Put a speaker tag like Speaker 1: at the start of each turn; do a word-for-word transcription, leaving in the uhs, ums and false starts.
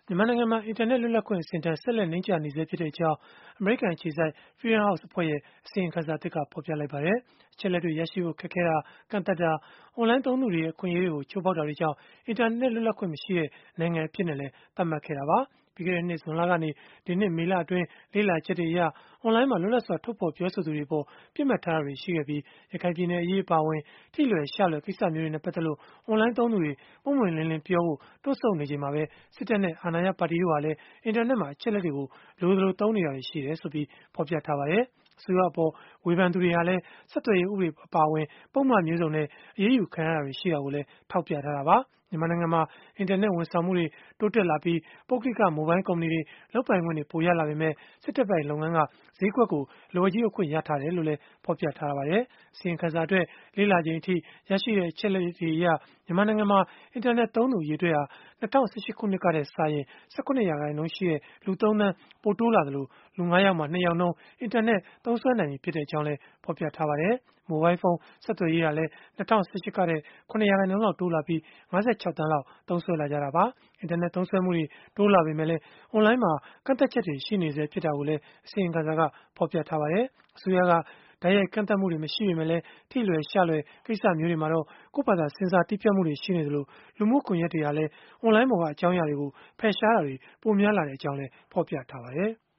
Speaker 1: မြန်မာနိုင်ငံမှာ အင်တာနက်လွတ်လပ်ခွင့် အဆင့်အတန်းဆက်လက် နိမ့်ကျနေဆဲဖြစ်ကြောင်း အမေရိကန် အခြေစိုက် Freedom House အဖွဲ့ရဲ့ အစီရင်ခံစာသစ်က ဖော်ပြလိုက်ပါတယ်။ အချက်အလက်တွေ ရရှိဖို့ ခက်ခဲတာ၊ ကန့်သတ်တာ၊ အွန်လိုင်းသုံးသူတွေရဲ့ အခွင့်အရေးတွေကို ချိုးဖောက်တာတွေကြောင့် အင်တာနက် လွတ်လပ်ခွင့်မရှိတဲ့ နိုင်ငံအဖြစ်နဲ့လည်း သတ်မှတ်ခဲ့တာပါ။ ပြီးခဲ့တဲ့နှစ် ဇွန်လကနေ ဒီနှစ်မေလအတွင်း လေ့လာချက်တွေအရ အွန်လိုင်းမှာ လွတ်လပ်စွာ ထုတ်ဖော်ပြောဆိုသူတွေအပေါ် ပစ်မှတ်ထားတာတွေ ရှိခဲ့ပြီး၊ ရခိုင်ပြည်နယ်အရေး အပါအဝင် ထိလွယ်ရှလွယ် ကိစ္စမျိုးတွေနဲ့ ပတ်သက်လို့ အွန်လိုင်းသုံးသူတွေ ပွင့်ပွင့်လင်းလင်းပြောဖို့ တွန့်ဆုတ်နေချိန်မှာပဲ စစ်တပ်နဲ့ အာဏာရပါတီတို့ဟာလည်း အင်တာနက်မှာ အချက်အလက်တွေကို လိုသလို သုံးနေတာတွေ ရှိတယ်ဆိုပြီး ဖော်ပြထားပါတယ်။ အစိုးရအပေါ် ဝေဖန်သူတွေဟာလည်း ဆက်သွယ်ရေး ဥပဒေအပါအဝင် ပုဒ်မမျိုးစုံနဲ့ အရေးယူခံရတာတွေ ရှိတာကိုလည်း ထောက်ပြထားတာပါ။ မြန်မာနိုင်ငံမှာ အင်တာနက် ဝန်ဆောင်မှုတွေ တိုးတက်လာပြီး ပုဂ္ဂလိက မိုဘိုင်းကုမ္ပဏီတွေ လုပ်ပိုင်ခွင့်တွေ ပိုရလာပေမဲ့ စစ်တပ်ပိုင်လုပ်ငန်းက ဈေးကွက်ကို လက်ဝါးကြီးအုပ်ခွင့် ရထားတယ်လို့လည်း ဖော်ပြထားပါတယ်။ အစီရင်ခံစာအတွက် လေ့လာချိန်အထိ ရရှိတဲ့ အချက်အလက်တွေအရ မြန်မာနိုင်ငံမှာ အင်တာနက်သုံးသူ အရေအတွက်ဟာ ၂၀၁၈ ခုနှစ်ကထက်စာရင် ၁၇ ရာခိုင်နှုန်းရှိတဲ့ လူ ၃ သန်း ပိုတိုးလာသလို၊ လူ ၅ ယောက်မှာ ၂ ယောက်နှုန်း အင်တာနက် သုံးစွဲနိုင်ပြီဖြစ်ကြောင်းလည်း ဖော်ပြထားပါတယ်။ မိုဘိုင်းဖုန်း ဆက်သွယ်ရေးဟာလည်း ၂၀၁၈ ကထက် ၇ ရာခိုင်နှုန်းလောက် တိုးလာပြီး၊ ၅၆ သန်းလောက် သုံးစွဲလာကြတာပါ။ အင်တာနက် သုံးစွဲမှုတွေ တိုးလာပေမဲ့လည်း အွန်လိုင်းမှာ ကန့်သတ်ချက်တွေ ရှိနေဆဲ ဖြစ်တာကိုလည်း အစီရင်ခံစာက ဖော်ပြထားပါတယ်။ အစိုးရက တိုက်ရိုက် ကန့်သတ်မှုတွေ မရှိပေမဲ့လည်း ထိလွယ်ရှလွယ် ကိစ္စမျိုးတွေမှာတော့ ကိုယ့်ဖာသာ ဆင်ဆာတည်းဖြတ်မှုတွေ ရှိနေသလို၊ လူမှုကွန်ရက်တွေဟာလည်း အွန်လိုင်းပေါ်က အကြောင်းအရာတွေကို ဖယ်ရှားတာတွေ ပိုများလာကြောင်းလည်း ဖော်ပြထားပါတယ်။